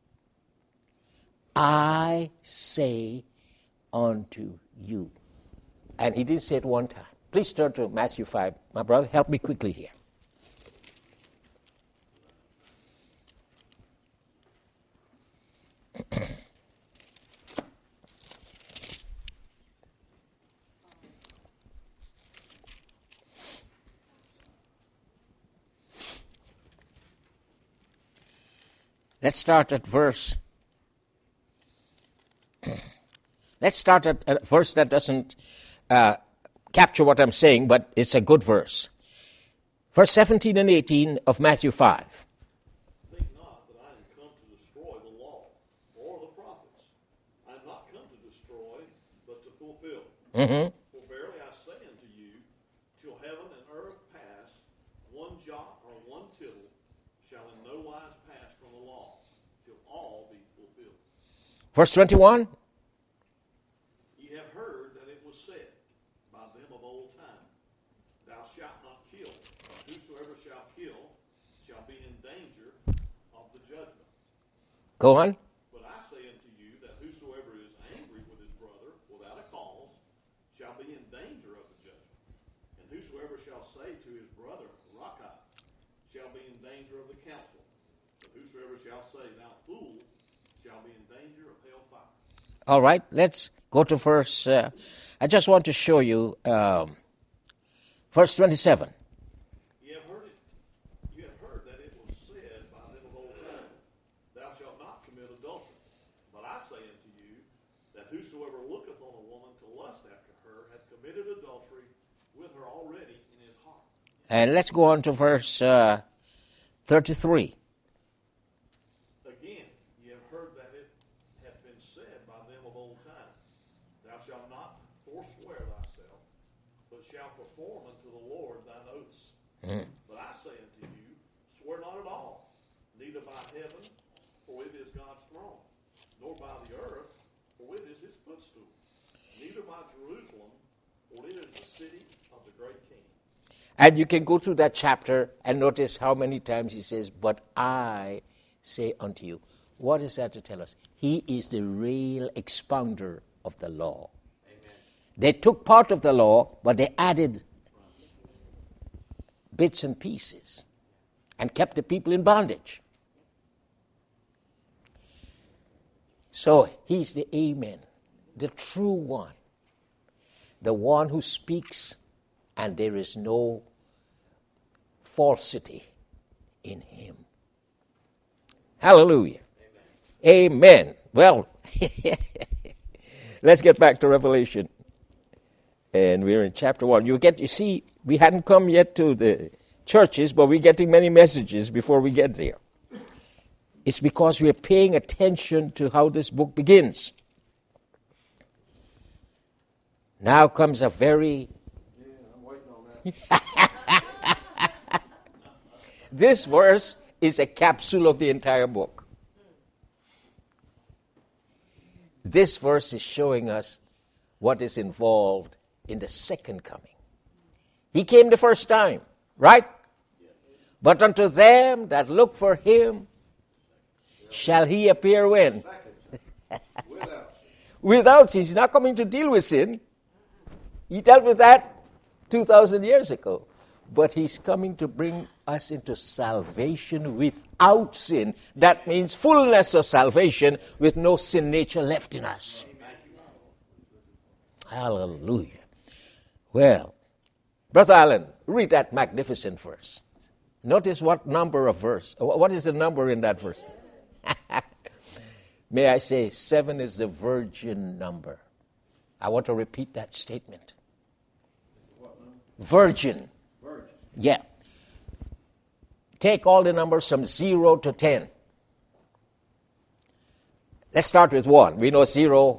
I say unto you. And He didn't say it one time. Please turn to Matthew 5. My brother, help me quickly here. Let's start at verse. Let's start at a verse that doesn't capture what I'm saying, but it's a good verse. Verse 17 and 18 of Matthew 5. Think not that I am come to destroy the law or the prophets. I am not come to destroy, but to fulfill. Mm-hmm. For verily I say unto you, till heaven and earth pass, one jot or one tittle shall in no wise pass from the law, till all be fulfilled. Verse 21. Ye have heard that it was said by them of old time, thou shalt not kill. Whosoever shall kill shall be in danger of the judgment. Go on. But I say unto you that whosoever is angry with his brother without a cause shall be in danger of the judgment. And whosoever shall say to his brother, Raca, shall be in danger of the council. But whosoever shall say, thou fool, shall be in danger of hell fire. All right, let's go to verse. I just want to show you verse 27. You have heard that it was said by them of old time, thou shalt not commit adultery. But I say unto you that whosoever looketh on a woman to lust after her hath committed adultery with her already in his heart. And let's go on to verse 33. Again, ye have heard that it hath been said by them of old time, thou shalt not forswear thyself, but shalt perform unto the Lord thine oaths. But I say unto you, swear not at all, neither by heaven, for it is God's throne, nor by the earth, for it is his footstool, neither by Jerusalem, for it is the city of the great king. And you can go through that chapter and notice how many times he says, but I say unto you. What is that to tell us? He is the real expounder of the law. Amen. They took part of the law, but they added bits and pieces and kept the people in bondage. So he's the Amen, the true one, the one who speaks and there is no falsity in him. Hallelujah. Amen. Well, let's get back to Revelation. And we're in chapter 1. You see, we hadn't come yet to the churches, but we're getting many messages before we get there. It's because we're paying attention to how this book begins. Now comes a very... I'm waiting on that. This verse is a capsule of the entire book. This verse is showing us what is involved in the second coming. He came the first time, right? But unto them that look for him shall he appear when? Without sin. He's not coming to deal with sin. He dealt with that 2,000 years ago. But he's coming to bring us into salvation without sin. That means fullness of salvation with no sin nature left in us. Hallelujah. Well, Brother Allen, read that magnificent verse. Notice what number of verse. What is the number in that verse? May I say, 7 is the virgin number. I want to repeat that statement. Virgin. Yeah. Take all the numbers from 0 to 10. Let's start with 1. We know 0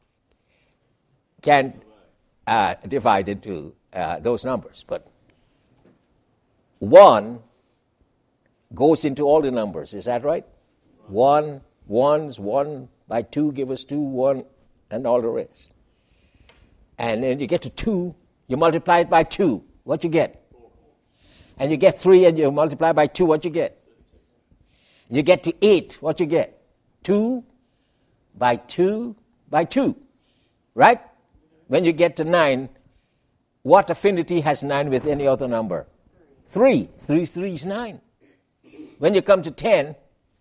can divide into those numbers, but 1 goes into all the numbers. Is that right? 1, 1s, 1 by 2 give us 2, 1, and all the rest. And then you get to 2, you multiply it by 2. What you get? And you get 3 and you multiply by 2, what you get? You get to 8, what you get? 2 by 2 by 2, right? When you get to 9, what affinity has 9 with any other number? 3. 3 is 9. When you come to 10,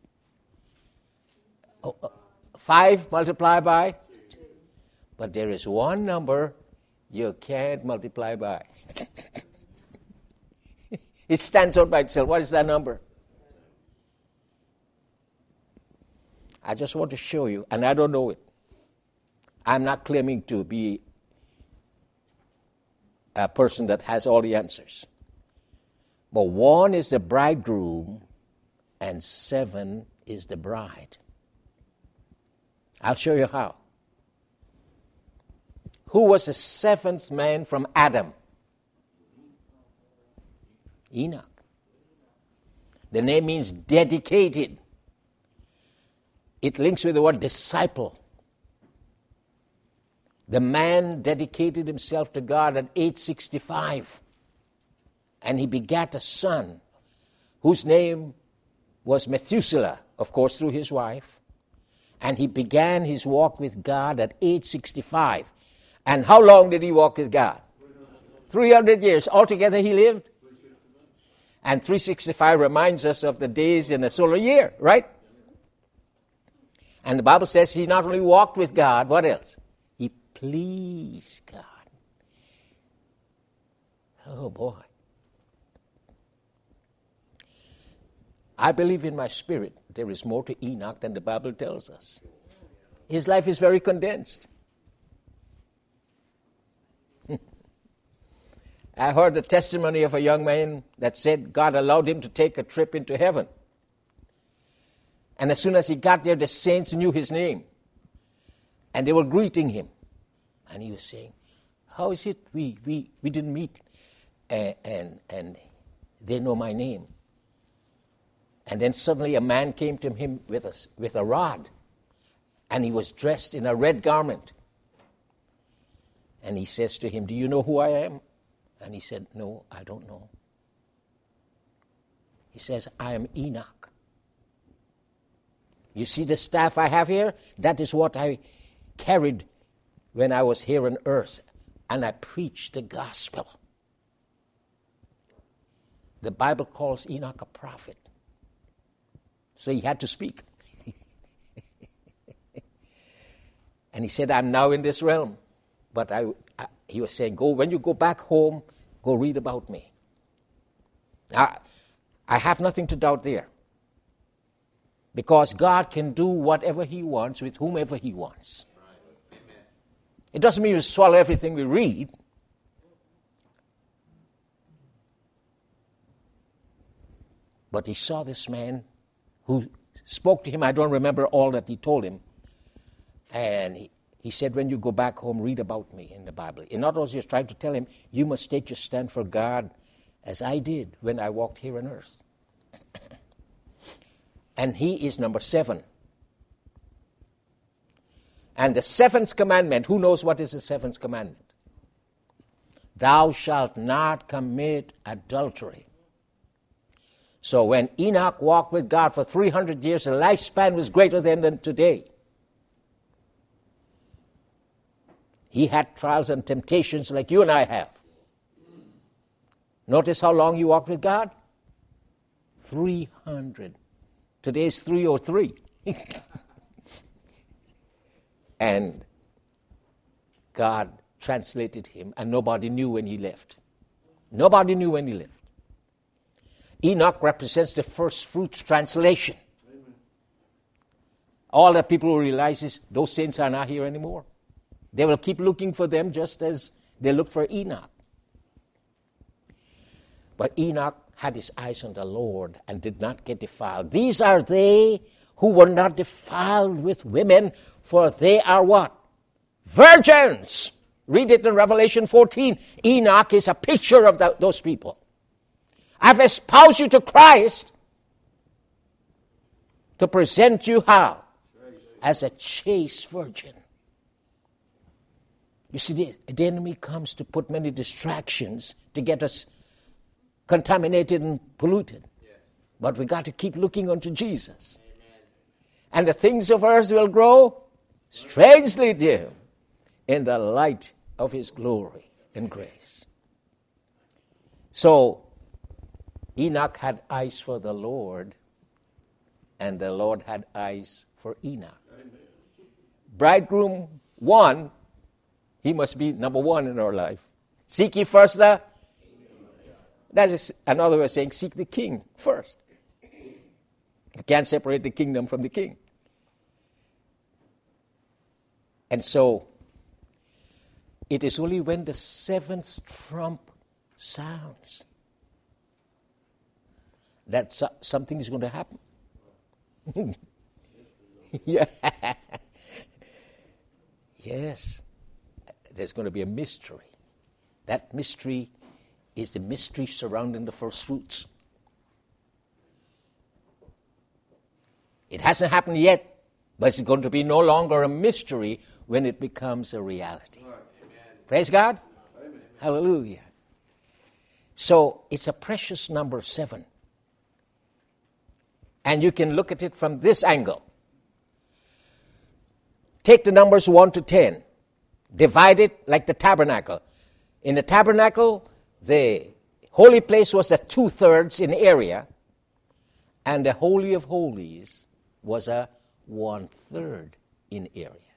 5 multiplied by? But there is one number you can't multiply by. It stands out by itself. What is that number? I just want to show you, and I don't know it. I'm not claiming to be a person that has all the answers. But 1 is the bridegroom, and 7 is the bride. I'll show you how. Who was the 7th man from Adam? Enoch. The name means dedicated. It links with the word disciple. The man dedicated himself to God at age 65. And he begat a son whose name was Methuselah, of course, through his wife. And he began his walk with God at age 65. And how long did he walk with God? 300 years. Altogether he lived. And 365 reminds us of the days in a solar year, right? And the Bible says he not only walked with God, what else? He pleased God. Oh, boy. I believe in my spirit there is more to Enoch than the Bible tells us. His life is very condensed. I heard the testimony of a young man that said God allowed him to take a trip into heaven. And as soon as he got there, the saints knew his name. And they were greeting him. And he was saying, how is it we didn't meet? And they know my name. And then suddenly a man came to him with a rod. And he was dressed in a red garment. And he says to him, do you know who I am? And he said, no, I don't know. He says, I am Enoch. You see the staff I have here? That is what I carried when I was here on earth, and I preached the gospel. The Bible calls Enoch a prophet. So he had to speak. And he said, I'm now in this realm. But he was saying, when you go back home, go read about me. Now, I have nothing to doubt there. Because God can do whatever he wants with whomever he wants. Right. It doesn't mean we swallow everything we read. But he saw this man who spoke to him. I don't remember all that he told him. And he said, when you go back home, read about me in the Bible. In other words, he was trying to tell him, you must take your stand for God as I did when I walked here on earth. And he is number 7. And the 7th commandment, who knows what is the 7th commandment? Thou shalt not commit adultery. So when Enoch walked with God for 300 years, the lifespan was greater than today. He had trials and temptations like you and I have. Notice how long he walked with God? 300. Today is 303. And God translated him, and nobody knew when he left. Nobody knew when he left. Enoch represents the first fruits translation. Amen. All that people will realize is those saints are not here anymore. They will keep looking for them just as they looked for Enoch. But Enoch had his eyes on the Lord and did not get defiled. These are they who were not defiled with women, for they are what? Virgins. Read it in Revelation 14. Enoch is a picture of those people. I've espoused you to Christ to present you how? As a chaste virgin. You see, the enemy comes to put many distractions to get us contaminated and polluted. Yeah. But we got to keep looking unto Jesus. Amen. And the things of earth will grow strangely dim in the light of his glory and grace. So, Enoch had eyes for the Lord, and the Lord had eyes for Enoch. Amen. Bridegroom 1, he must be number 1 in our life. Seek ye first the... That is another way of saying seek the king first. You can't separate the kingdom from the king. And so, it is only when the 7th trump sounds that something is going to happen. Yeah. Yes. There's going to be a mystery. That mystery is the mystery surrounding the first fruits. It hasn't happened yet, but it's going to be no longer a mystery when it becomes a reality. Amen. Praise God. Amen. Hallelujah. So it's a precious number 7. And you can look at it from this angle. Take the numbers 1 to 10. Divide it like the tabernacle. In the tabernacle, the holy place was at 2/3 in area, and the Holy of Holies was a 1/3 in area.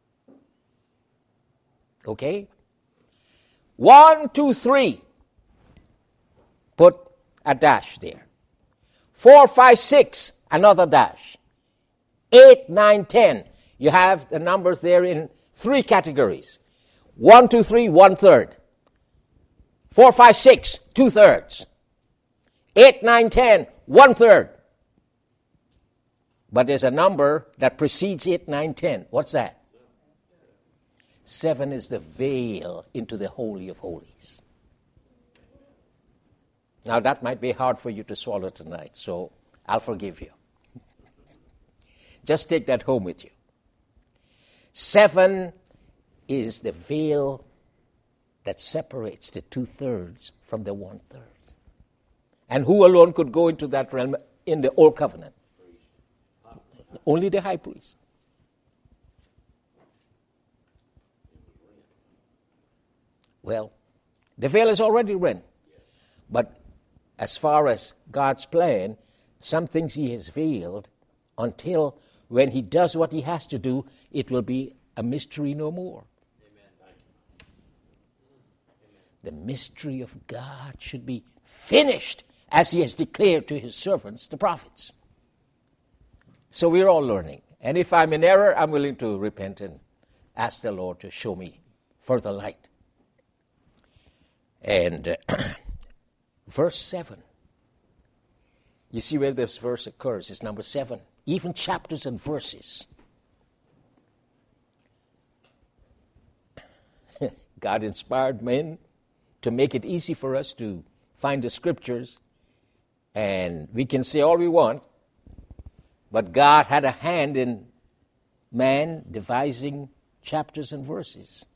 Okay? 1, 2, 3. Put a dash there. 4, 5, 6, another dash. 8, 9, 10. You have the numbers there in 3 categories. 1, 2, 3, 1/3. 4, 5, 6, 2/3. 8, 9, 10, 1/3. But there's a number that precedes 8, 9, 10. What's that? 7 is the veil into the Holy of Holies. Now that might be hard for you to swallow tonight, so I'll forgive you. Just take that home with you. 7 is the veil that separates the 2/3 from the 1/3. And who alone could go into that realm in the Old Covenant? Only the high priest. Well, the veil is already rent. But as far as God's plan, some things he has veiled until when he does what he has to do, it will be a mystery no more. The mystery of God should be finished as he has declared to his servants, the prophets. So we're all learning. And if I'm in error, I'm willing to repent and ask the Lord to show me further light. And verse 7. You see where this verse occurs. It's number 7. Even chapters and verses. God inspired men to make it easy for us to find the scriptures. And we can say all we want. But God had a hand in man devising chapters and verses.